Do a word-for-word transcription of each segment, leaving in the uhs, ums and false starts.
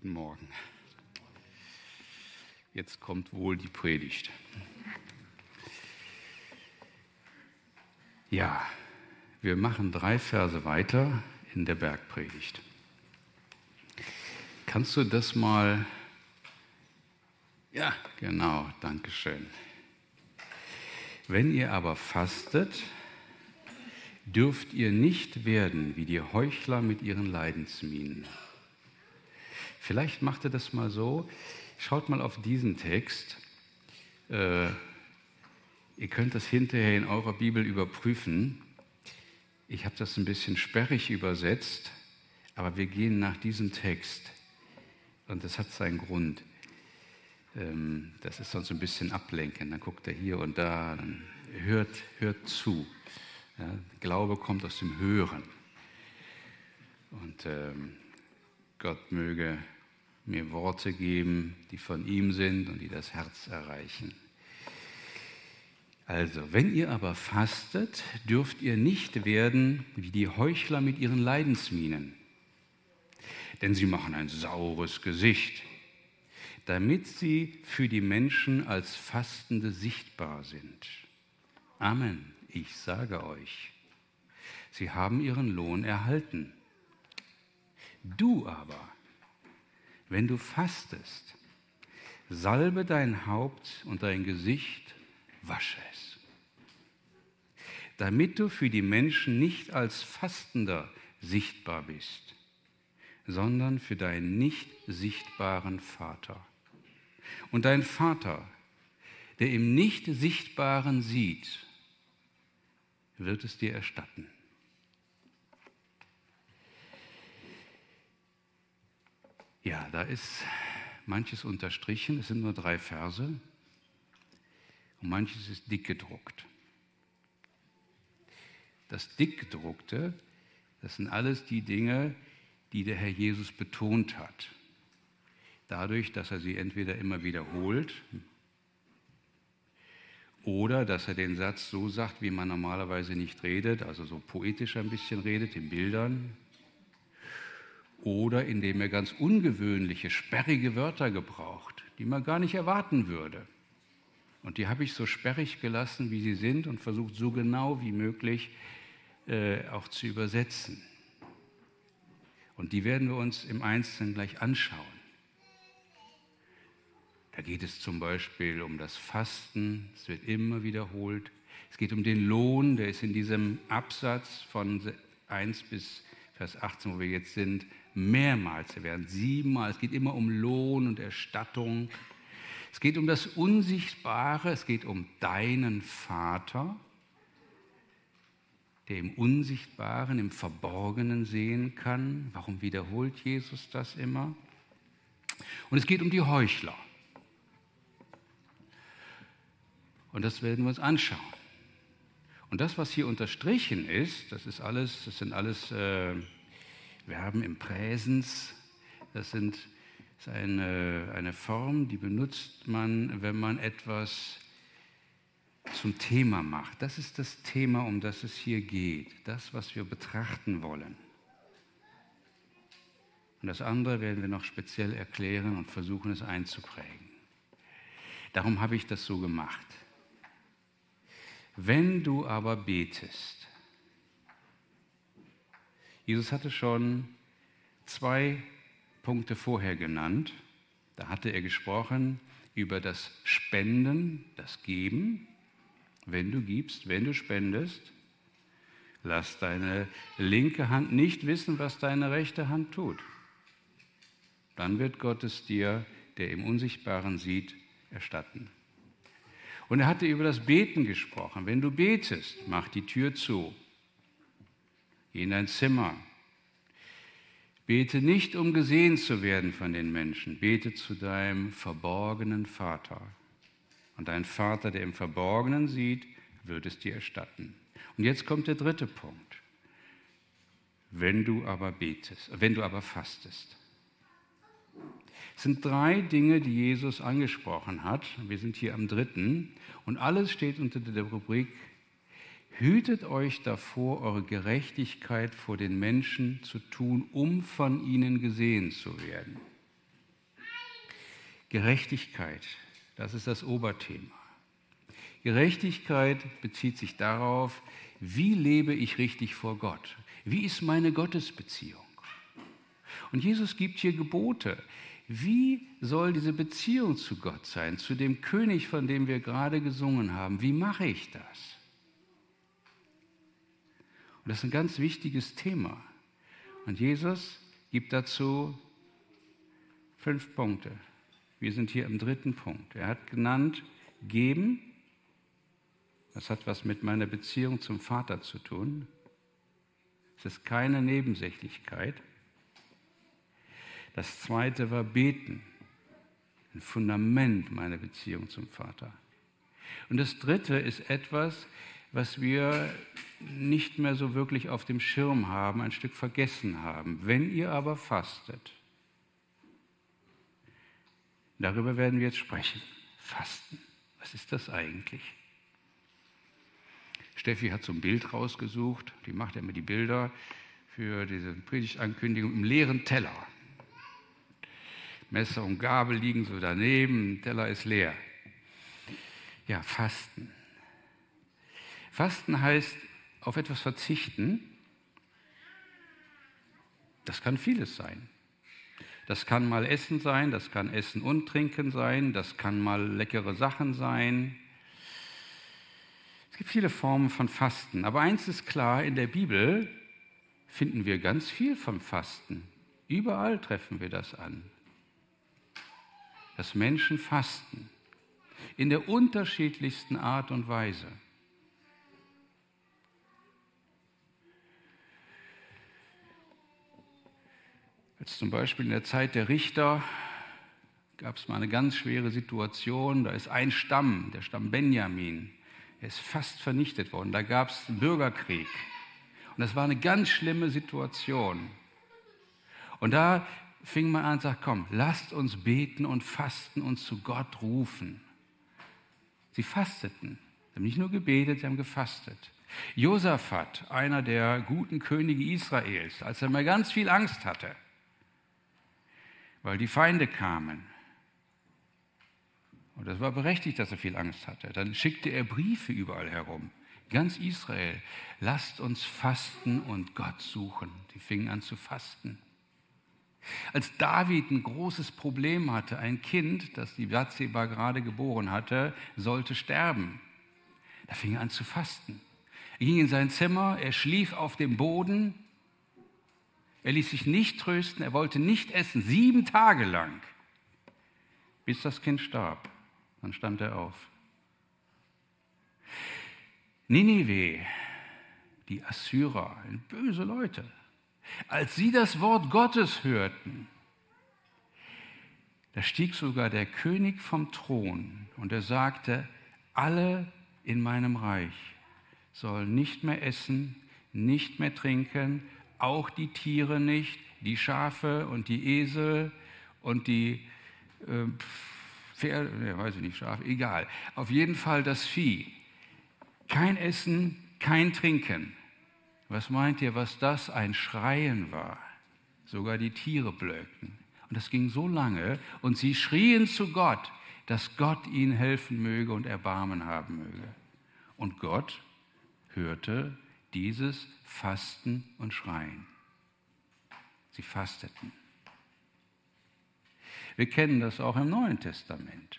Guten Morgen. Jetzt kommt wohl die Predigt. Ja, wir machen drei Verse weiter in der Bergpredigt. Kannst du das mal... Ja, genau, danke schön. Wenn ihr aber fastet, dürft ihr nicht werden wie die Heuchler mit ihren Leidensmienen. Vielleicht macht ihr das mal so, schaut mal auf diesen Text. Äh, ihr könnt das hinterher in eurer Bibel überprüfen. Ich habe das ein bisschen sperrig übersetzt, aber wir gehen nach diesem Text. Und das hat seinen Grund. Ähm, das ist sonst ein bisschen ablenken. Dann guckt er hier und da, dann hört, hört zu. Ja, Glaube kommt aus dem Hören. Und ähm, Gott möge mir Worte geben, die von ihm sind und die das Herz erreichen. Also, wenn ihr aber fastet, dürft ihr nicht werden wie die Heuchler mit ihren Leidensmienen. Denn sie machen ein saures Gesicht, damit sie für die Menschen als Fastende sichtbar sind. Amen, ich sage euch, sie haben ihren Lohn erhalten. Du aber, wenn du fastest, salbe dein Haupt und dein Gesicht, wasche es, damit du für die Menschen nicht als Fastender sichtbar bist, sondern für deinen nicht sichtbaren Vater. Und dein Vater, der im nicht Sichtbaren sieht, wird es dir erstatten. Ja, da ist manches unterstrichen, es sind nur drei Verse und manches ist dick gedruckt. Das dick gedruckte, das sind alles die Dinge, die der Herr Jesus betont hat. Dadurch, dass er sie entweder immer wiederholt oder dass er den Satz so sagt, wie man normalerweise nicht redet, also so poetisch ein bisschen redet, in Bildern. Oder indem er ganz ungewöhnliche, sperrige Wörter gebraucht, die man gar nicht erwarten würde. Und die habe ich so sperrig gelassen, wie sie sind und versucht, so genau wie möglich äh, auch zu übersetzen. Und die werden wir uns im Einzelnen gleich anschauen. Da geht es zum Beispiel um das Fasten, es wird immer wiederholt. Es geht um den Lohn, der ist in diesem Absatz von eins bis Vers achtzehn, wo wir jetzt sind, mehrmals erwähnt, siebenmal. Es geht immer um Lohn und Erstattung. Es geht um das Unsichtbare, es geht um deinen Vater, der im Unsichtbaren, im Verborgenen sehen kann. Warum wiederholt Jesus das immer? Und es geht um die Heuchler. Und das werden wir uns anschauen. Und das, was hier unterstrichen ist, das ist alles, das sind alles äh, Verben im Präsens. Das sind, das ist eine, eine Form, die benutzt man, wenn man etwas zum Thema macht. Das ist das Thema, um das es hier geht. Das, was wir betrachten wollen. Und das andere werden wir noch speziell erklären und versuchen, es einzuprägen. Darum habe ich das so gemacht. Wenn du aber betest. Jesus hatte schon zwei Punkte vorher genannt. Da hatte er gesprochen über das Spenden, das Geben. Wenn du gibst, wenn du spendest, lass deine linke Hand nicht wissen, was deine rechte Hand tut. Dann wird Gott es dir, der im Unsichtbaren sieht, erstatten. Und er hatte über das Beten gesprochen. Wenn du betest, mach die Tür zu. Geh in dein Zimmer. Bete nicht, um gesehen zu werden von den Menschen. Bete zu deinem verborgenen Vater. Und dein Vater, der im Verborgenen sieht, wird es dir erstatten. Und jetzt kommt der dritte Punkt. Wenn du aber betest, wenn du aber fastest. Es sind drei Dinge, die Jesus angesprochen hat. Wir sind hier am dritten. Und alles steht unter der Rubrik: Hütet euch davor, eure Gerechtigkeit vor den Menschen zu tun, um von ihnen gesehen zu werden. Gerechtigkeit, das ist das Oberthema. Gerechtigkeit bezieht sich darauf, wie lebe ich richtig vor Gott? Wie ist meine Gottesbeziehung? Und Jesus gibt hier Gebote. Wie soll diese Beziehung zu Gott sein, zu dem König, von dem wir gerade gesungen haben? Wie mache ich das? Und das ist ein ganz wichtiges Thema. Und Jesus gibt dazu fünf Punkte. Wir sind hier im dritten Punkt. Er hat genannt, geben. Das hat was mit meiner Beziehung zum Vater zu tun. Es ist keine Nebensächlichkeit. Das zweite war beten. Ein Fundament meiner Beziehung zum Vater. Und das dritte ist etwas, was wir nicht mehr so wirklich auf dem Schirm haben, ein Stück vergessen haben. Wenn ihr aber fastet, darüber werden wir jetzt sprechen. Fasten, was ist das eigentlich? Steffi hat so ein Bild rausgesucht, die macht ja immer die Bilder für diese Predigtankündigung im leeren Teller. Messer und Gabel liegen so daneben, der Teller ist leer. Ja, Fasten. Fasten heißt auf etwas verzichten. Das kann vieles sein. Das kann mal Essen sein, das kann Essen und Trinken sein, das kann mal leckere Sachen sein. Es gibt viele Formen von Fasten, aber eins ist klar, in der Bibel finden wir ganz viel vom Fasten. Überall treffen wir das an. Dass Menschen fasten, in der unterschiedlichsten Art und Weise. Jetzt zum Beispiel in der Zeit der Richter gab es mal eine ganz schwere Situation, da ist ein Stamm, der Stamm Benjamin, er ist fast vernichtet worden, da gab es einen Bürgerkrieg. Und das war eine ganz schlimme Situation. Und da fing man an und sagt, komm, lasst uns beten und fasten und zu Gott rufen. Sie fasteten. Sie haben nicht nur gebetet, sie haben gefastet. Josaphat, einer der guten Könige Israels, als er mal ganz viel Angst hatte, weil die Feinde kamen. Und das war berechtigt, dass er viel Angst hatte. Dann schickte er Briefe überall herum. Ganz Israel, lasst uns fasten und Gott suchen. Sie fingen an zu fasten. Als David ein großes Problem hatte, ein Kind, das die Bathseba gerade geboren hatte, sollte sterben. Da fing er an zu fasten. Er ging in sein Zimmer, er schlief auf dem Boden. Er ließ sich nicht trösten, er wollte nicht essen, sieben Tage lang, bis das Kind starb. Dann stand er auf. Ninive, die Assyrer, böse Leute. Als sie das Wort Gottes hörten, da stieg sogar der König vom Thron und er sagte, alle in meinem Reich sollen nicht mehr essen, nicht mehr trinken, auch die Tiere nicht, die Schafe und die Esel und die äh, Pferde, ne, weiß ich nicht, Schafe, egal. Auf jeden Fall das Vieh. Kein Essen, kein Trinken. Was meint ihr, was das ein Schreien war? Sogar die Tiere blökten. Und das ging so lange und sie schrien zu Gott, dass Gott ihnen helfen möge und Erbarmen haben möge. Und Gott hörte dieses Fasten und Schreien. Sie fasteten. Wir kennen das auch im Neuen Testament.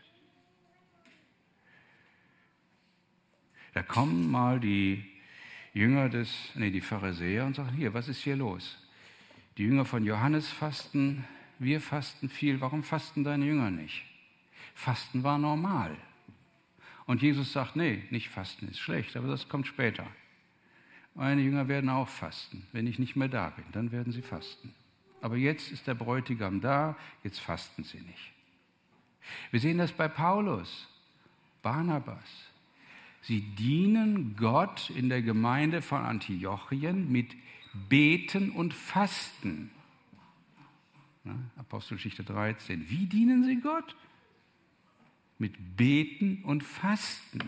Da kommen mal die Jünger des, nee, die Pharisäer und sagen, hier, was ist hier los? Die Jünger von Johannes fasten, wir fasten viel, warum fasten deine Jünger nicht? Fasten war normal. Und Jesus sagt, nee, nicht fasten ist schlecht, aber das kommt später. Meine Jünger werden auch fasten, wenn ich nicht mehr da bin, dann werden sie fasten. Aber jetzt ist der Bräutigam da, jetzt fasten sie nicht. Wir sehen das bei Paulus, Barnabas. Sie dienen Gott in der Gemeinde von Antiochien mit Beten und Fasten. Ja, Apostelgeschichte dreizehn. Wie dienen sie Gott? Mit Beten und Fasten.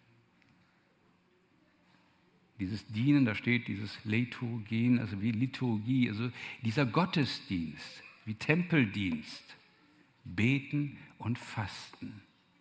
Dieses Dienen, da steht dieses Liturgien, also wie Liturgie, also dieser Gottesdienst, wie Tempeldienst. Beten und fasten.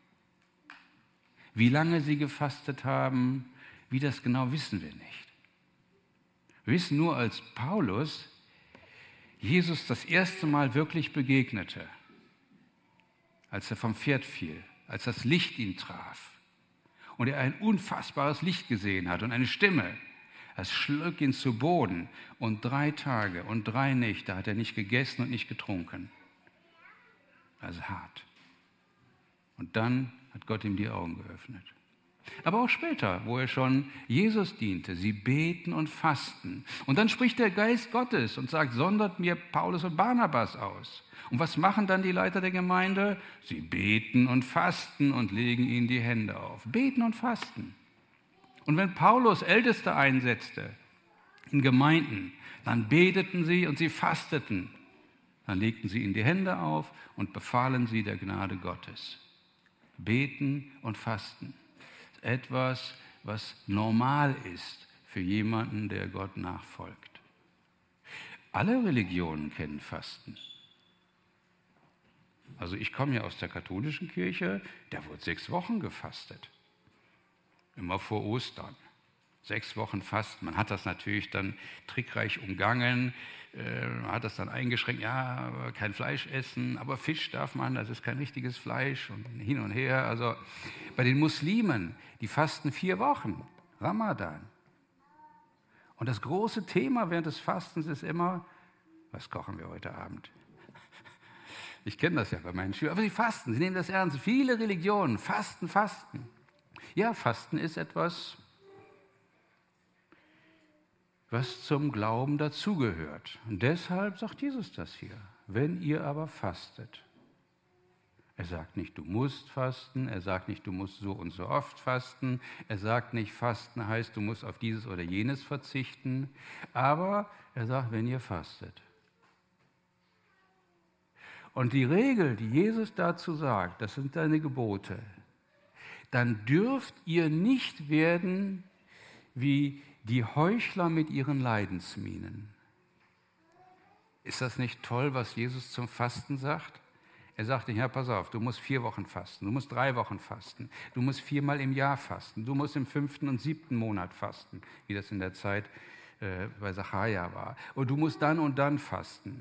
Wie lange sie gefastet haben, wie das genau, wissen wir nicht. Wir wissen nur, als Paulus Jesus das erste Mal wirklich begegnete, als er vom Pferd fiel, als das Licht ihn traf und er ein unfassbares Licht gesehen hat und eine Stimme, das schlug ihn zu Boden und drei Tage und drei Nächte hat er nicht gegessen und nicht getrunken. Also hart. Und dann hat Gott ihm die Augen geöffnet. Aber auch später, wo er schon Jesus diente, sie beten und fasten. Und dann spricht der Geist Gottes und sagt, sondert mir Paulus und Barnabas aus. Und was machen dann die Leiter der Gemeinde? Sie beten und fasten und legen ihnen die Hände auf. Beten und fasten. Und wenn Paulus Älteste einsetzte in Gemeinden, dann beteten sie und sie fasteten. Dann legten sie ihnen die Hände auf und befahlen sie der Gnade Gottes. Beten und fasten. Etwas, was normal ist für jemanden, der Gott nachfolgt. Alle Religionen kennen Fasten. Also ich komme ja aus der katholischen Kirche, da wurde sechs Wochen gefastet. Immer vor Ostern. Sechs Wochen Fasten. Man hat das natürlich dann trickreich umgangen, äh, hat das dann eingeschränkt, ja, kein Fleisch essen, aber Fisch darf man, das ist kein richtiges Fleisch und hin und her. Also bei den Muslimen, die fasten vier Wochen, Ramadan. Und das große Thema während des Fastens ist immer, was kochen wir heute Abend? Ich kenne das ja bei meinen Schülern, aber sie fasten, sie nehmen das ernst. Viele Religionen fasten, fasten. Ja, Fasten ist etwas, was zum Glauben dazugehört. Und deshalb sagt Jesus das hier. Wenn ihr aber fastet. Er sagt nicht, du musst fasten. Er sagt nicht, du musst so und so oft fasten. Er sagt nicht, Fasten heißt, du musst auf dieses oder jenes verzichten. Aber er sagt, wenn ihr fastet. Und die Regel, die Jesus dazu sagt, das sind seine Gebote, dann dürft ihr nicht werden wie die Heuchler mit ihren Leidensmienen. Ist das nicht toll, was Jesus zum Fasten sagt? Er sagt nicht, ja, pass auf, du musst vier Wochen fasten, du musst drei Wochen fasten, du musst viermal im Jahr fasten, du musst im fünften und siebten Monat fasten, wie das in der Zeit äh, bei Sacharja war. Und du musst dann und dann fasten.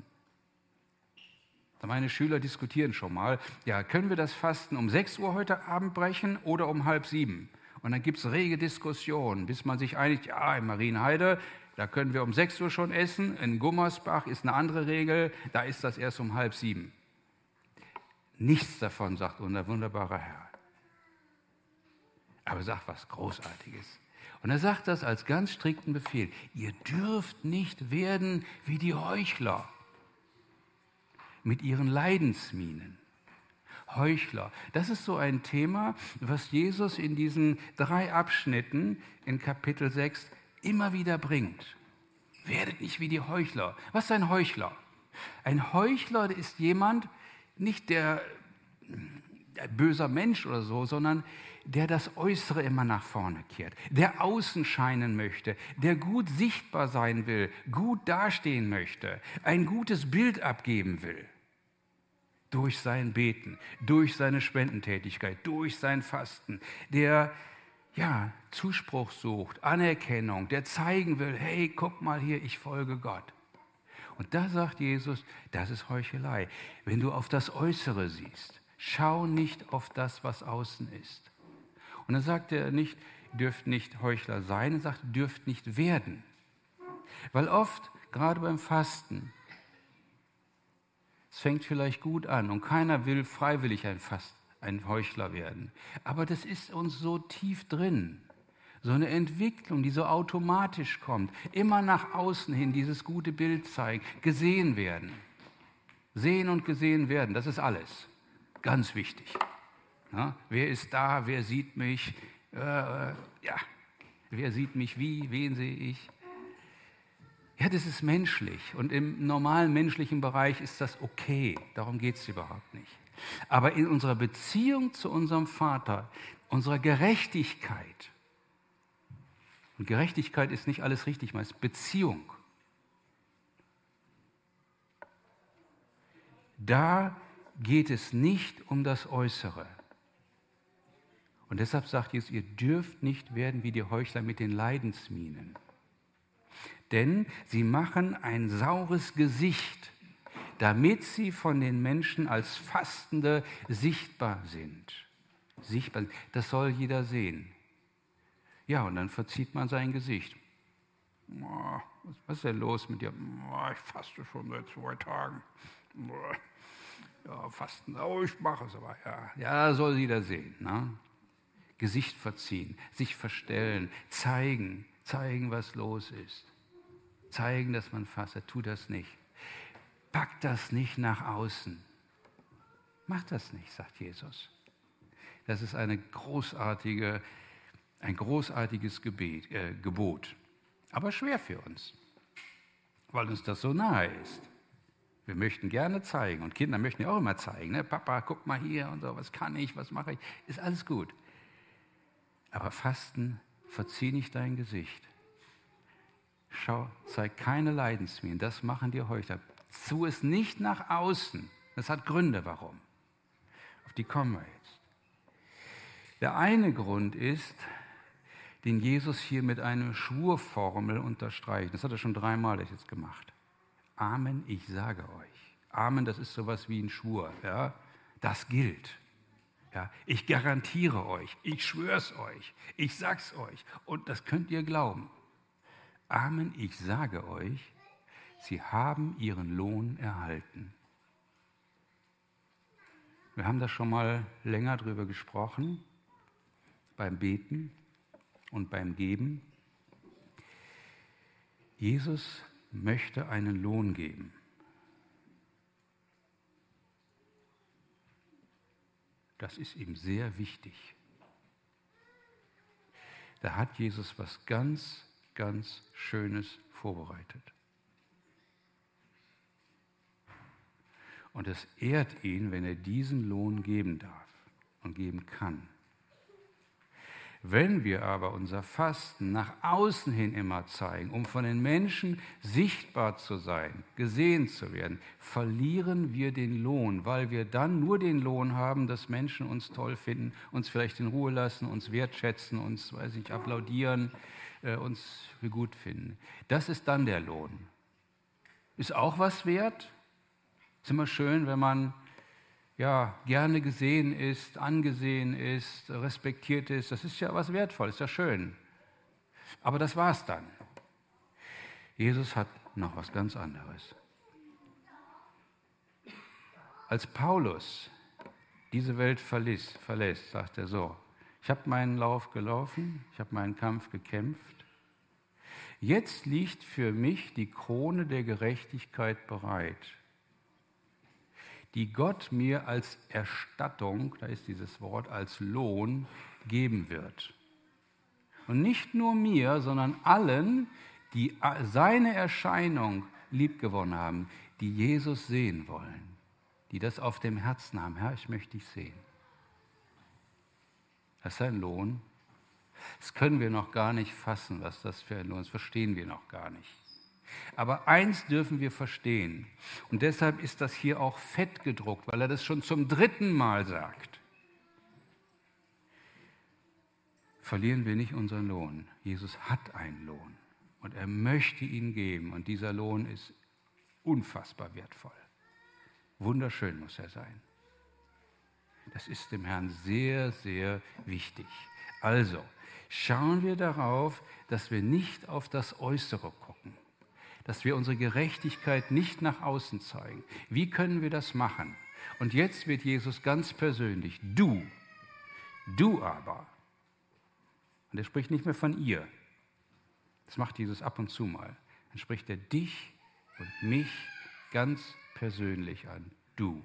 Meine Schüler diskutieren schon mal, ja, können wir das Fasten um sechs Uhr heute Abend brechen oder um halb sieben? Und dann gibt es rege Diskussionen, bis man sich einigt, ja, in Marienheide, da können wir um sechs Uhr schon essen, in Gummersbach ist eine andere Regel, da ist das erst um halb sieben. Nichts davon sagt unser wunderbarer Herr. Aber er sagt was Großartiges. Und er sagt das als ganz strikten Befehl. Ihr dürft nicht werden wie die Heuchler mit ihren Leidensmienen. Heuchler. Das ist so ein Thema, was Jesus in diesen drei Abschnitten in Kapitel sechs immer wieder bringt. Werdet nicht wie die Heuchler. Was ist ein Heuchler? Ein Heuchler ist jemand, nicht der, der böser Mensch oder so, sondern der das Äußere immer nach vorne kehrt, der außen scheinen möchte, der gut sichtbar sein will, gut dastehen möchte, ein gutes Bild abgeben will. Durch sein Beten, durch seine Spendentätigkeit, durch sein Fasten, der ja, Zuspruch sucht, Anerkennung, der zeigen will, hey, guck mal hier, ich folge Gott. Und da sagt Jesus, das ist Heuchelei. Wenn du auf das Äußere siehst, schau nicht auf das, was außen ist. Und dann sagt er nicht, dürft nicht Heuchler sein, er sagt, dürft nicht werden. Weil oft, gerade beim Fasten, es fängt vielleicht gut an und keiner will freiwillig ein, Fast, ein Heuchler werden. Aber das ist uns so tief drin. So eine Entwicklung, die so automatisch kommt. Immer nach außen hin dieses gute Bild zeigen, gesehen werden. Sehen und gesehen werden, das ist alles. Ganz wichtig. Ja, wer ist da, wer sieht mich? Äh, ja, wer sieht mich wie, wen sehe ich? Ja, das ist menschlich und im normalen menschlichen Bereich ist das okay, darum geht es überhaupt nicht. Aber in unserer Beziehung zu unserem Vater, unserer Gerechtigkeit, und Gerechtigkeit ist nicht alles richtig, es ist Beziehung. Da geht es nicht um das Äußere. Und deshalb sagt Jesus, ihr dürft nicht werden wie die Heuchler mit den Leidensmienen. Denn sie machen ein saures Gesicht, damit sie von den Menschen als Fastende sichtbar sind. Sichtbar. Das soll jeder sehen. Ja, und dann verzieht man sein Gesicht. Was ist denn los mit dir? Ich faste schon seit zwei Tagen. Ja, Fasten, oh, ich mache es aber. Ja, ja, soll jeder sehen. Ne? Gesicht verziehen, sich verstellen, zeigen, zeigen, was los ist. Zeigen, dass man fastet. Tu das nicht. Pack das nicht nach außen. Mach das nicht, sagt Jesus. Das ist eine großartige, ein großartiges Gebet, äh, Gebot. Aber schwer für uns, weil uns das so nahe ist. Wir möchten gerne zeigen und Kinder möchten ja auch immer zeigen. Ne? Papa, guck mal hier und so, was kann ich, was mache ich? Ist alles gut. Aber Fasten, verzieh nicht dein Gesicht. Schau, zeig keine Leidensmienen, das machen die Heuchler. Tu es nicht nach außen. Das hat Gründe, warum. Auf die kommen wir jetzt. Der eine Grund ist, den Jesus hier mit einer Schwurformel unterstreicht. Das hat er schon dreimal jetzt gemacht. Amen, ich sage euch. Amen, das ist sowas wie ein Schwur. Ja? Das gilt. Ja? Ich garantiere euch, ich schwör's euch, ich sag's euch. Und das könnt ihr glauben. Amen, ich sage euch, sie haben ihren Lohn erhalten. Wir haben da schon mal länger drüber gesprochen, beim Beten und beim Geben. Jesus möchte einen Lohn geben. Das ist ihm sehr wichtig. Da hat Jesus was ganz, ganz Schönes vorbereitet. Und es ehrt ihn, wenn er diesen Lohn geben darf und geben kann. Wenn wir aber unser Fasten nach außen hin immer zeigen, um von den Menschen sichtbar zu sein, gesehen zu werden, verlieren wir den Lohn, weil wir dann nur den Lohn haben, dass Menschen uns toll finden, uns vielleicht in Ruhe lassen, uns wertschätzen, uns, weiß ich, applaudieren, äh, uns für gut finden. Das ist dann der Lohn. Ist auch was wert? Ist immer schön, wenn man ja, gerne gesehen ist, angesehen ist, respektiert ist. Das ist ja was Wertvolles, ist ja schön. Aber das war's dann. Jesus hat noch was ganz anderes. Als Paulus diese Welt verlässt, verlässt sagt er so, ich habe meinen Lauf gelaufen, ich habe meinen Kampf gekämpft. Jetzt liegt für mich die Krone der Gerechtigkeit bereit, die Gott mir als Erstattung, da ist dieses Wort, als Lohn geben wird. Und nicht nur mir, sondern allen, die seine Erscheinung liebgewonnen haben, die Jesus sehen wollen, die das auf dem Herzen haben. Herr, ich möchte dich sehen. Das ist ein Lohn. Das können wir noch gar nicht fassen, was das für ein Lohn ist. Das verstehen wir noch gar nicht. Aber eins dürfen wir verstehen, und deshalb ist das hier auch fett gedruckt, weil er das schon zum dritten Mal sagt. Verlieren wir nicht unseren Lohn. Jesus hat einen Lohn und er möchte ihn geben und dieser Lohn ist unfassbar wertvoll. Wunderschön muss er sein. Das ist dem Herrn sehr, sehr wichtig. Also, schauen wir darauf, dass wir nicht auf das Äußere gucken. Dass wir unsere Gerechtigkeit nicht nach außen zeigen. Wie können wir das machen? Und jetzt wird Jesus ganz persönlich. Du, du aber. Und er spricht nicht mehr von ihr. Das macht Jesus ab und zu mal. Dann spricht er dich und mich ganz persönlich an. Du.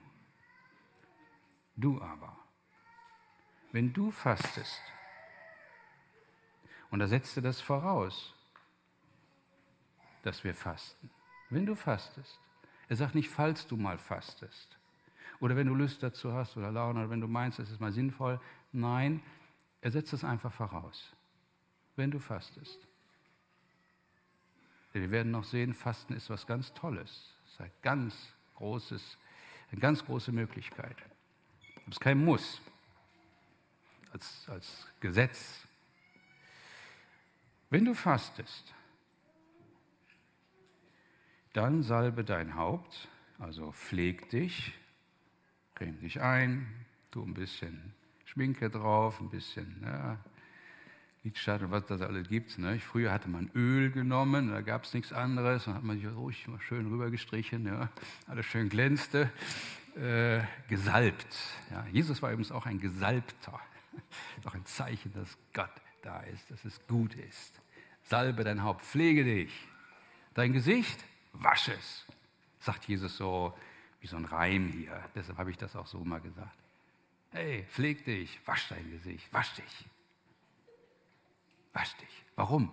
Du aber. Wenn du fastest, und da setzt er das voraus, dass wir fasten. Wenn du fastest. Er sagt nicht, falls du mal fastest. Oder wenn du Lust dazu hast oder Laune oder wenn du meinst, es ist mal sinnvoll. Nein, er setzt es einfach voraus. Wenn du fastest. Denn wir werden noch sehen, Fasten ist was ganz Tolles. Es ist ein ganz großes Eine ganz große Möglichkeit. Das ist kein Muss, als, als Gesetz. Wenn du fastest, dann salbe dein Haupt, also pfleg dich, creme dich ein, tu ein bisschen Schminke drauf, ein bisschen ja, Lidschatten, was das alles gibt. Ne? Früher hatte man Öl genommen, da gab es nichts anderes, dann hat man sich ruhig mal schön rübergestrichen, ja, alles schön glänzte, äh, gesalbt. Ja. Jesus war übrigens auch ein Gesalbter, auch ein Zeichen, dass Gott da ist, dass es gut ist. Salbe dein Haupt, pflege dich, dein Gesicht, wasch es, sagt Jesus so wie so ein Reim hier, deshalb habe ich das auch so mal gesagt. Hey, pfleg dich, wasch dein Gesicht, wasch dich. Wasch dich. Warum?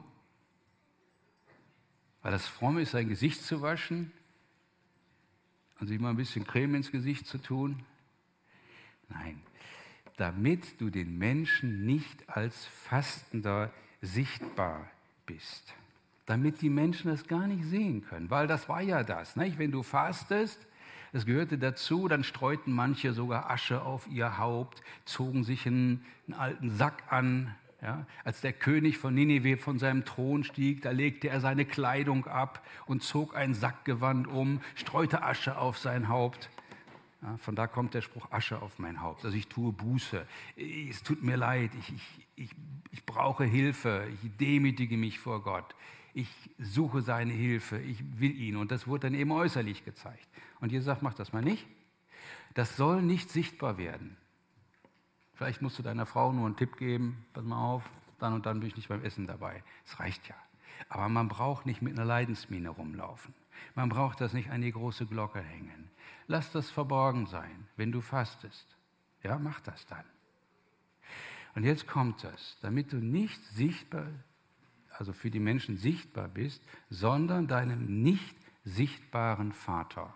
Weil das fromm ist, sein Gesicht zu waschen und sich mal ein bisschen Creme ins Gesicht zu tun? Nein, damit du den Menschen nicht als Fastender sichtbar bist. Damit die Menschen das gar nicht sehen können, weil das war ja das. Nicht? Wenn du fastest, das gehörte dazu, dann streuten manche sogar Asche auf ihr Haupt, zogen sich einen, einen alten Sack an. Ja? Als der König von Ninive von seinem Thron stieg, da legte er seine Kleidung ab und zog ein Sackgewand um, streute Asche auf sein Haupt. Ja, von da kommt der Spruch, Asche auf mein Haupt. Also ich tue Buße, es tut mir leid, ich, ich, ich, ich brauche Hilfe, ich demütige mich vor Gott. Ich suche seine Hilfe, ich will ihn. Und das wurde dann eben äußerlich gezeigt. Und Jesus sagt, mach das mal nicht. Das soll nicht sichtbar werden. Vielleicht musst du deiner Frau nur einen Tipp geben, pass mal auf, dann und dann bin ich nicht beim Essen dabei. Das reicht ja. Aber man braucht nicht mit einer Leidensmiene rumlaufen. Man braucht das nicht an die große Glocke hängen. Lass das verborgen sein, wenn du fastest. Ja, mach das dann. Und jetzt kommt es, damit du nicht sichtbar also für die Menschen sichtbar bist, sondern deinem nicht sichtbaren Vater.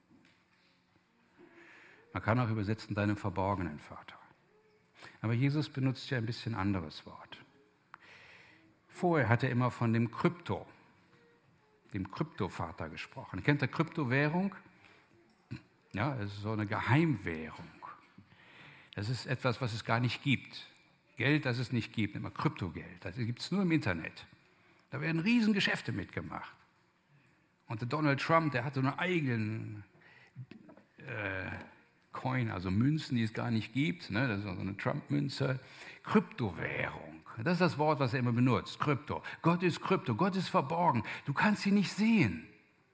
Man kann auch übersetzen, deinem verborgenen Vater. Aber Jesus benutzt ja ein bisschen anderes Wort. Vorher hat er immer von dem Krypto, dem Kryptovater gesprochen. Kennt ihr Kryptowährung? Ja, es ist so eine Geheimwährung. Das ist etwas, was es gar nicht gibt. Geld, das es nicht gibt, immer Kryptogeld. Das gibt es nur im Internet. Da werden riesen Geschäfte mitgemacht. Und der Donald Trump, der hat so eine eigenen äh, Coin, also Münzen, die es gar nicht gibt. Ne? Das ist so eine Trump-Münze. Kryptowährung. Das ist das Wort, was er immer benutzt. Krypto. Gott ist Krypto. Gott ist verborgen. Du kannst sie nicht sehen.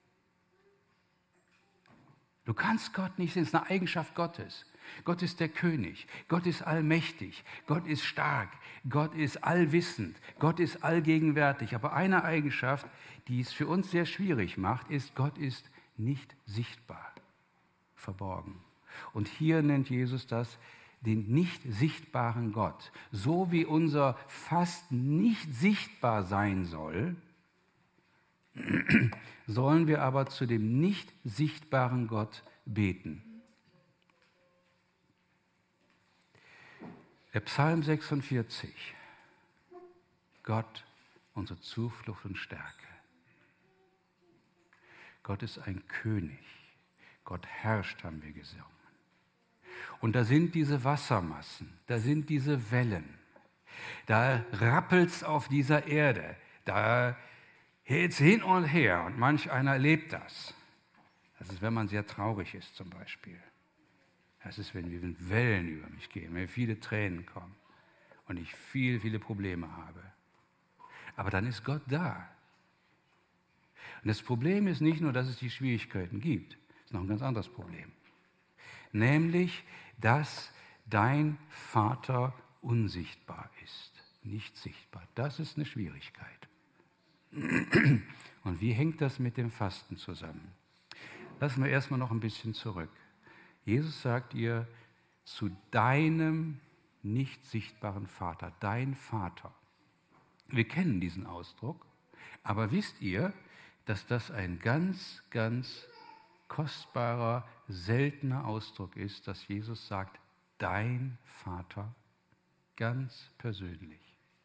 Du kannst Gott nicht sehen. Es ist eine Eigenschaft Gottes. Gott ist der König, Gott ist allmächtig, Gott ist stark, Gott ist allwissend, Gott ist allgegenwärtig. Aber eine Eigenschaft, die es für uns sehr schwierig macht, ist, Gott ist nicht sichtbar, verborgen. Und hier nennt Jesus das den nicht sichtbaren Gott. So wie unser fast nicht sichtbar sein soll, sollen wir aber zu dem nicht sichtbaren Gott beten. Der Psalm sechsundvierzig, Gott, unsere Zuflucht und Stärke. Gott ist ein König, Gott herrscht, haben wir gesungen. Und da sind diese Wassermassen, da sind diese Wellen, da rappelt's auf dieser Erde, da geht's hin und her und manch einer erlebt das. Das ist, wenn man sehr traurig ist zum Beispiel. Das ist, wenn, wenn Wellen über mich gehen, wenn viele Tränen kommen und ich viele, viele Probleme habe. Aber dann ist Gott da. Und das Problem ist nicht nur, dass es die Schwierigkeiten gibt. Das ist noch ein ganz anderes Problem. Nämlich, dass dein Vater unsichtbar ist, nicht sichtbar. Das ist eine Schwierigkeit. Und wie hängt das mit dem Fasten zusammen? Lassen wir erstmal noch ein bisschen zurück. Jesus sagt ihr, zu deinem nicht sichtbaren Vater, dein Vater. Wir kennen diesen Ausdruck, aber wisst ihr, dass das ein ganz, ganz kostbarer, seltener Ausdruck ist, dass Jesus sagt, dein Vater, ganz persönlich.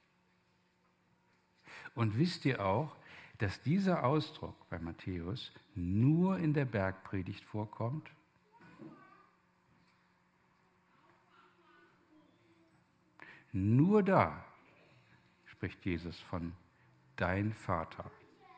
Und wisst ihr auch, dass dieser Ausdruck bei Matthäus nur in der Bergpredigt vorkommt? Nur da spricht Jesus von dein Vater.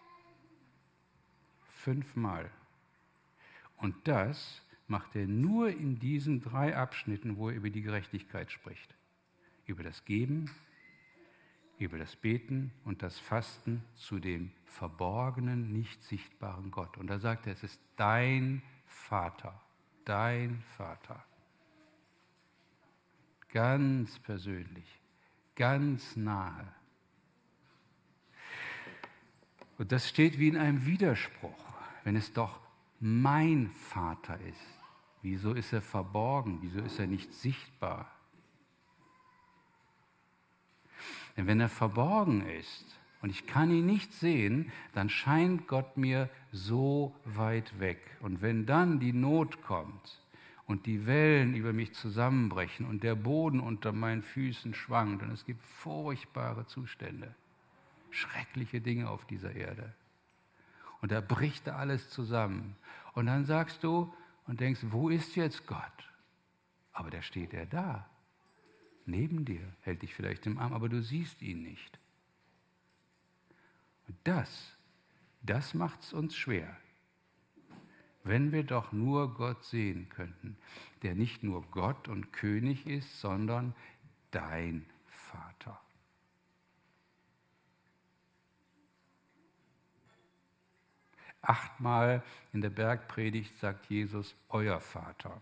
Fünfmal. Und das macht er nur in diesen drei Abschnitten, wo er über die Gerechtigkeit spricht. Über das Geben, über das Beten und das Fasten zu dem verborgenen, nicht sichtbaren Gott. Und da sagt er, es ist dein Vater, dein Vater. Ganz persönlich, ganz nahe. Und das steht wie in einem Widerspruch, wenn es doch mein Vater ist. Wieso ist er verborgen? Wieso ist er nicht sichtbar? Denn wenn er verborgen ist und ich kann ihn nicht sehen, dann scheint Gott mir so weit weg. Und wenn dann die Not kommt und die Wellen über mich zusammenbrechen und der Boden unter meinen Füßen schwankt und es gibt furchtbare Zustände, schreckliche Dinge auf dieser Erde. Und da bricht da alles zusammen. Und dann sagst du und denkst, wo ist jetzt Gott? Aber da steht er da. Neben dir, hält dich vielleicht im Arm, aber du siehst ihn nicht. Und das, das macht es uns schwer. Wenn wir doch nur Gott sehen könnten, der nicht nur Gott und König ist, sondern dein Vater. Achtmal in der Bergpredigt sagt Jesus, euer Vater.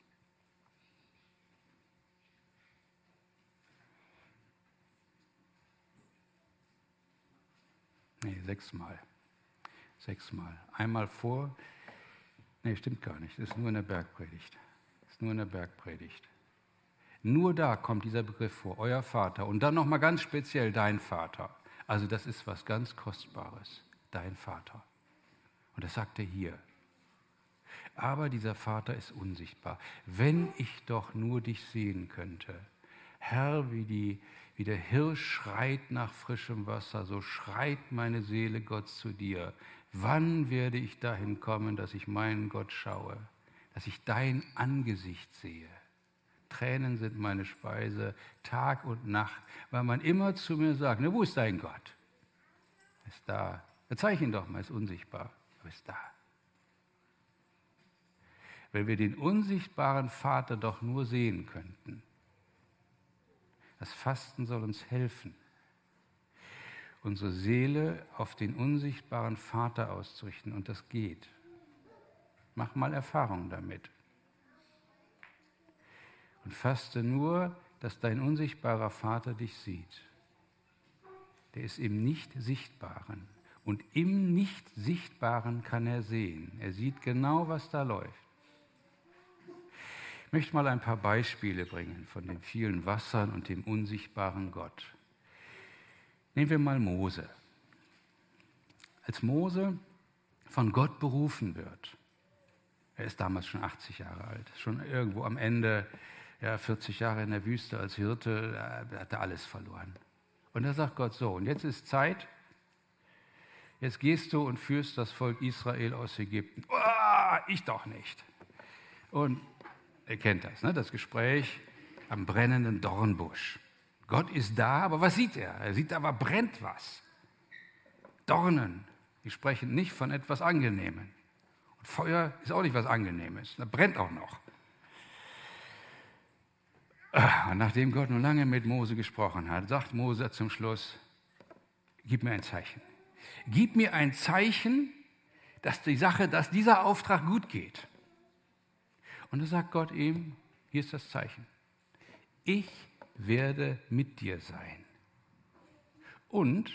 Nee, sechsmal. Sechsmal. Einmal vor, nee, stimmt gar nicht, das ist nur in der Bergpredigt. Das ist nur in der Bergpredigt. Nur da kommt dieser Begriff vor, euer Vater. Und dann nochmal ganz speziell dein Vater. Also das ist was ganz Kostbares, dein Vater. Und das sagt er hier. Aber dieser Vater ist unsichtbar. Wenn ich doch nur dich sehen könnte. Herr, wie, die, wie der Hirsch schreit nach frischem Wasser, so schreit meine Seele Gott zu dir. Wann werde ich dahin kommen, dass ich meinen Gott schaue, dass ich dein Angesicht sehe? Tränen sind meine Speise, Tag und Nacht, weil man immer zu mir sagt, ne, wo ist dein Gott? Er ist da. Ja, zeig ihn doch mal, er ist unsichtbar. Aber ist da. Wenn wir den unsichtbaren Vater doch nur sehen könnten. Das Fasten soll uns helfen, unsere Seele auf den unsichtbaren Vater auszurichten. Und das geht. Mach mal Erfahrung damit. Und faste nur, dass dein unsichtbarer Vater dich sieht. Der ist im Nicht-Sichtbaren. Und im Nicht-Sichtbaren kann er sehen. Er sieht genau, was da läuft. Ich möchte mal ein paar Beispiele bringen von den vielen Wassern und dem unsichtbaren Gott. Nehmen wir mal Mose. Als Mose von Gott berufen wird, er ist damals schon achtzig Jahre alt, schon irgendwo am Ende, ja, vierzig Jahre in der Wüste als Hirte, da hat er alles verloren. Und da sagt Gott so, und jetzt ist Zeit, jetzt gehst du und führst das Volk Israel aus Ägypten. Oh, ich doch nicht. Und ihr kennt das, ne? Das Gespräch am brennenden Dornbusch. Gott ist da, aber was sieht er? Er sieht, aber brennt was. Dornen, die sprechen nicht von etwas Angenehmem. Und Feuer ist auch nicht was Angenehmes, da brennt auch noch. Und nachdem Gott nun lange mit Mose gesprochen hat, sagt Mose zum Schluss, gib mir ein Zeichen. Gib mir ein Zeichen, dass die Sache, dass dieser Auftrag gut geht. Und da sagt Gott ihm, hier ist das Zeichen. Ich werde mit dir sein. Und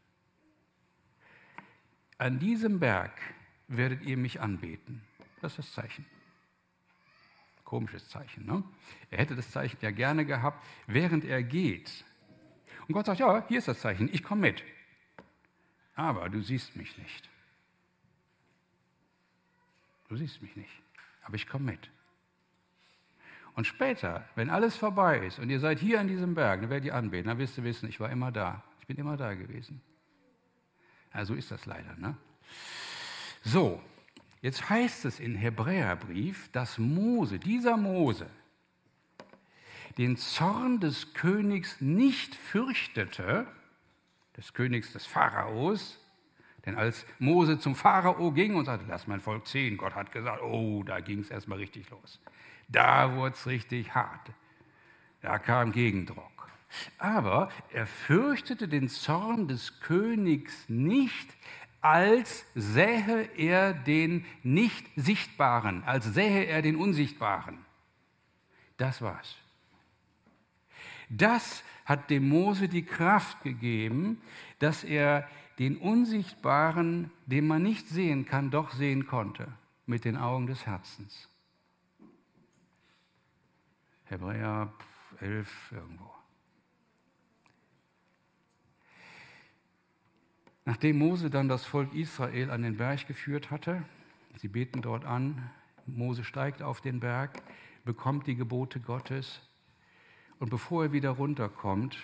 an diesem Berg werdet ihr mich anbeten. Das ist das Zeichen. Komisches Zeichen, ne? Er hätte das Zeichen ja gerne gehabt, während er geht. Und Gott sagt, ja, hier ist das Zeichen, ich komme mit. Aber du siehst mich nicht. Du siehst mich nicht, aber ich komme mit. Und später, wenn alles vorbei ist und ihr seid hier an diesem Berg, dann werdet ihr anbeten, dann wirst du wissen, ich war immer da. Ich bin immer da gewesen. Ja, so ist das leider, ne? So, jetzt heißt es in Hebräerbrief, dass Mose, dieser Mose, den Zorn des Königs nicht fürchtete, des Königs des Pharaos, denn als Mose zum Pharao ging und sagte, lass mein Volk ziehen, Gott hat gesagt, oh, da ging es erstmal richtig los. Da wurde es richtig hart. Da kam Gegendruck. Aber er fürchtete den Zorn des Königs nicht, als sähe er den Nicht-Sichtbaren, als sähe er den Unsichtbaren. Das war's. Das hat dem Mose die Kraft gegeben, dass er den Unsichtbaren, den man nicht sehen kann, doch sehen konnte, mit den Augen des Herzens. Hebräer elf irgendwo. Nachdem Mose dann das Volk Israel an den Berg geführt hatte, sie beten dort an, Mose steigt auf den Berg, bekommt die Gebote Gottes und bevor er wieder runterkommt,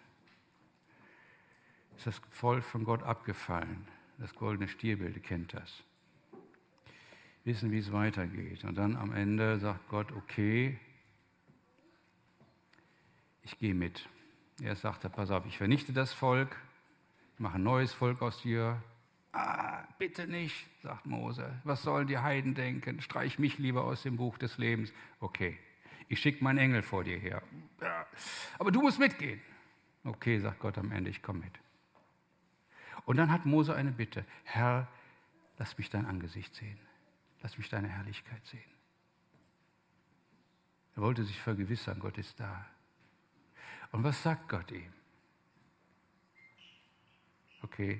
ist das Volk von Gott abgefallen. Das goldene Stierbild, ihr kennt das. Wissen, wie es weitergeht. Und dann am Ende sagt Gott, okay, ich gehe mit. Er sagt, pass auf, ich vernichte das Volk, mache ein neues Volk aus dir. Ah, bitte nicht, sagt Mose. Was sollen die Heiden denken? Streich mich lieber aus dem Buch des Lebens. Okay, ich schicke meinen Engel vor dir her. Ja, aber du musst mitgehen. Okay, sagt Gott am Ende, ich komme mit. Und dann hat Mose eine Bitte. Herr, lass mich dein Angesicht sehen. Lass mich deine Herrlichkeit sehen. Er wollte sich vergewissern, Gott ist da. Und was sagt Gott ihm? Okay,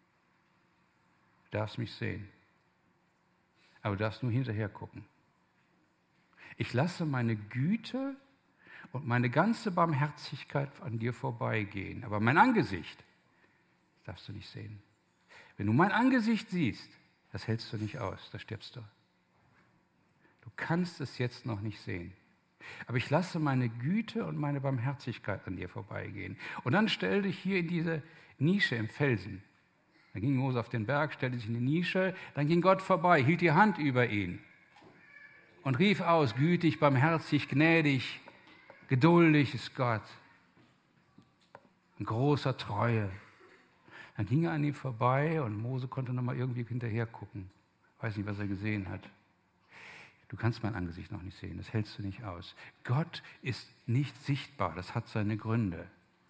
du darfst mich sehen, aber du darfst nur hinterher gucken. Ich lasse meine Güte und meine ganze Barmherzigkeit an dir vorbeigehen, aber mein Angesicht darfst du nicht sehen. Wenn du mein Angesicht siehst, das hältst du nicht aus, da stirbst du. Du kannst es jetzt noch nicht sehen. Aber ich lasse meine Güte und meine Barmherzigkeit an dir vorbeigehen. Und dann stell dich hier in diese Nische im Felsen. Dann ging Mose auf den Berg, stellte sich in die Nische, dann ging Gott vorbei, hielt die Hand über ihn und rief aus, gütig, barmherzig, gnädig, geduldig ist Gott. Ein großer Treue. Dann ging er an ihm vorbei und Mose konnte noch mal irgendwie hinterher gucken. Weiß nicht, was er gesehen hat. Du kannst mein Angesicht noch nicht sehen, das hältst du nicht aus. Gott ist nicht sichtbar, das hat seine Gründe.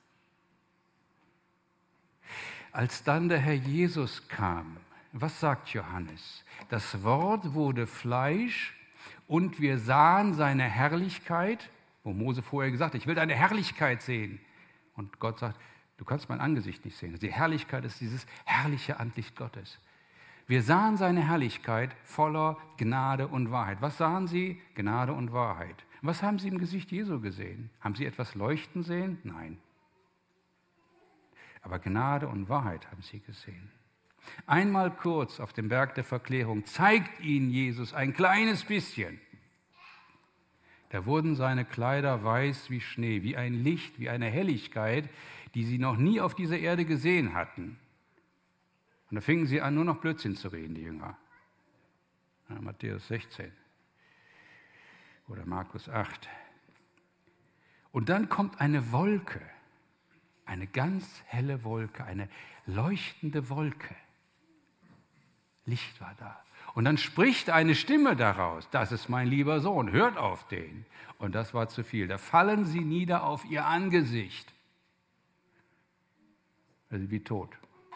Als dann der Herr Jesus kam, was sagt Johannes? Das Wort wurde Fleisch und wir sahen seine Herrlichkeit, wo Mose vorher gesagt hat, ich will deine Herrlichkeit sehen. Und Gott sagt, du kannst mein Angesicht nicht sehen. Die Herrlichkeit ist dieses herrliche Antlitz Gottes. Wir sahen seine Herrlichkeit voller Gnade und Wahrheit. Was sahen sie? Gnade und Wahrheit. Was haben sie im Gesicht Jesu gesehen? Haben sie etwas leuchten sehen? Nein. Aber Gnade und Wahrheit haben sie gesehen. Einmal kurz auf dem Berg der Verklärung zeigt ihnen Jesus ein kleines bisschen. Da wurden seine Kleider weiß wie Schnee, wie ein Licht, wie eine Helligkeit, die sie noch nie auf dieser Erde gesehen hatten. Und da fingen sie an, nur noch Blödsinn zu reden, die Jünger. Ja, Matthäus sechzehn oder Markus acht. Und dann kommt eine Wolke, eine ganz helle Wolke, eine leuchtende Wolke. Licht war da. Und dann spricht eine Stimme daraus, das ist mein lieber Sohn, hört auf den. Und das war zu viel. Da fallen sie nieder auf ihr Angesicht. Also wie tot.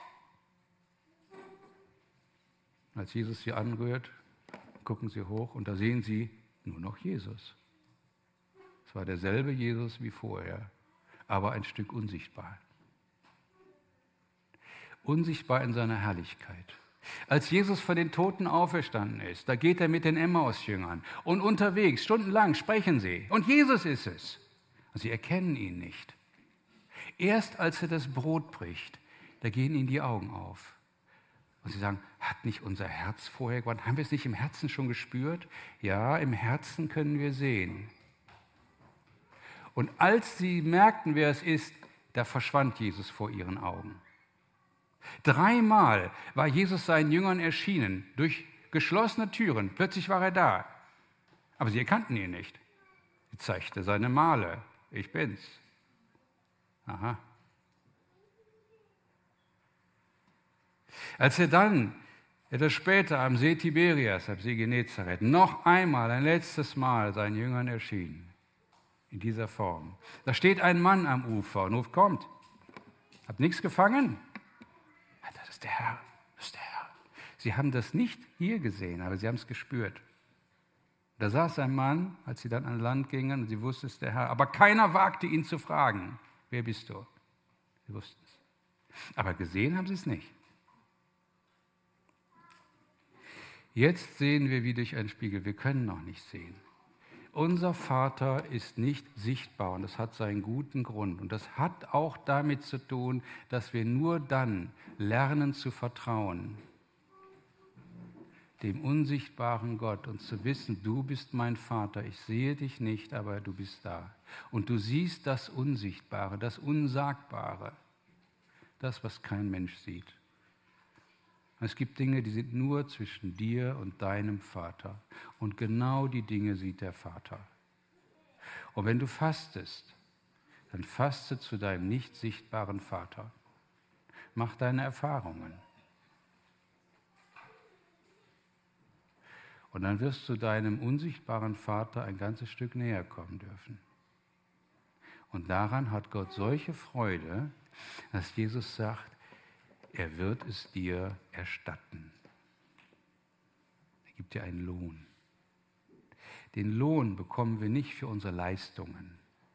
Als Jesus sie anrührt, gucken sie hoch und da sehen sie nur noch Jesus. Es war derselbe Jesus wie vorher, aber ein Stück unsichtbar. Unsichtbar in seiner Herrlichkeit. Als Jesus von den Toten auferstanden ist, da geht er mit den Emmaus-Jüngern und unterwegs, stundenlang sprechen sie und Jesus ist es. Und sie erkennen ihn nicht. Erst als er das Brot bricht, da gehen ihnen die Augen auf. Und sie sagen, hat nicht unser Herz vorher gewandt? Haben wir es nicht im Herzen schon gespürt? Ja, im Herzen können wir sehen. Und als sie merkten, wer es ist, da verschwand Jesus vor ihren Augen. Dreimal war Jesus seinen Jüngern erschienen, durch geschlossene Türen. Plötzlich war er da. Aber sie erkannten ihn nicht. Sie zeigte seine Male, ich bin's. Aha. Als er dann, etwas später am See Tiberias, am See Genezareth, noch einmal, ein letztes Mal seinen Jüngern erschien, in dieser Form. Da steht ein Mann am Ufer und ruft, kommt, habt nichts gefangen? Das ist der Herr, das ist der Herr. Sie haben das nicht hier gesehen, aber sie haben es gespürt. Da saß ein Mann, als sie dann an Land gingen, und sie wussten, es ist der Herr. Aber keiner wagte ihn zu fragen, wer bist du? Sie wussten es. Aber gesehen haben sie es nicht. Jetzt sehen wir wie durch einen Spiegel. Wir können noch nicht sehen. Unser Vater ist nicht sichtbar und das hat seinen guten Grund. Und das hat auch damit zu tun, dass wir nur dann lernen zu vertrauen, dem unsichtbaren Gott, und zu wissen, du bist mein Vater, ich sehe dich nicht, aber du bist da. Und du siehst das Unsichtbare, das Unsagbare, das, was kein Mensch sieht. Es gibt Dinge, die sind nur zwischen dir und deinem Vater. Und genau die Dinge sieht der Vater. Und wenn du fastest, dann faste zu deinem nicht sichtbaren Vater. Mach deine Erfahrungen. Und dann wirst du deinem unsichtbaren Vater ein ganzes Stück näher kommen dürfen. Und daran hat Gott solche Freude, dass Jesus sagt, er wird es dir erstatten. Er gibt dir einen Lohn. Den Lohn bekommen wir nicht für unsere Leistungen.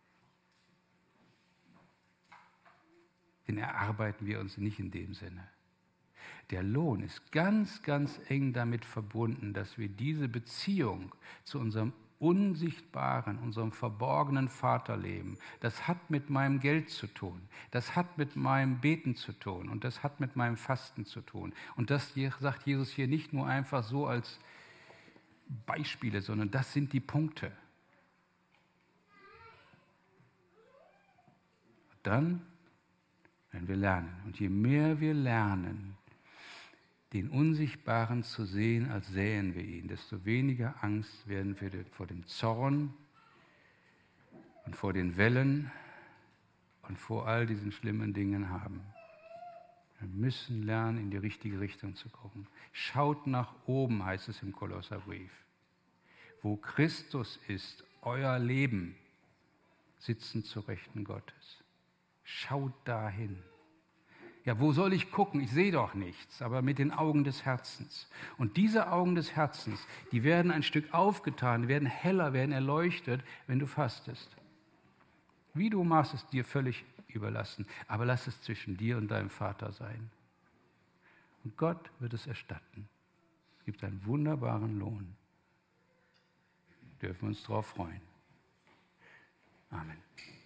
Den erarbeiten wir uns nicht in dem Sinne. Der Lohn ist ganz, ganz eng damit verbunden, dass wir diese Beziehung zu unserem unsichtbaren, unserem verborgenen Vater leben. Das hat mit meinem Geld zu tun. Das hat mit meinem Beten zu tun. Und das hat mit meinem Fasten zu tun. Und das sagt Jesus hier nicht nur einfach so als Beispiele, sondern das sind die Punkte. Dann werden wir lernen. Und je mehr wir lernen, den Unsichtbaren zu sehen, als sähen wir ihn, desto weniger Angst werden wir vor dem Zorn und vor den Wellen und vor all diesen schlimmen Dingen haben. Wir müssen lernen, in die richtige Richtung zu gucken. Schaut nach oben, heißt es im Kolosserbrief. Wo Christus ist, euer Leben, sitzen zur Rechten Gottes. Schaut dahin. Ja, wo soll ich gucken? Ich sehe doch nichts, aber mit den Augen des Herzens. Und diese Augen des Herzens, die werden ein Stück aufgetan, werden heller, werden erleuchtet, wenn du fastest. Wie du machst, es dir völlig überlassen, aber lass es zwischen dir und deinem Vater sein. Und Gott wird es erstatten. Es gibt einen wunderbaren Lohn. Wir dürfen uns darauf freuen. Amen.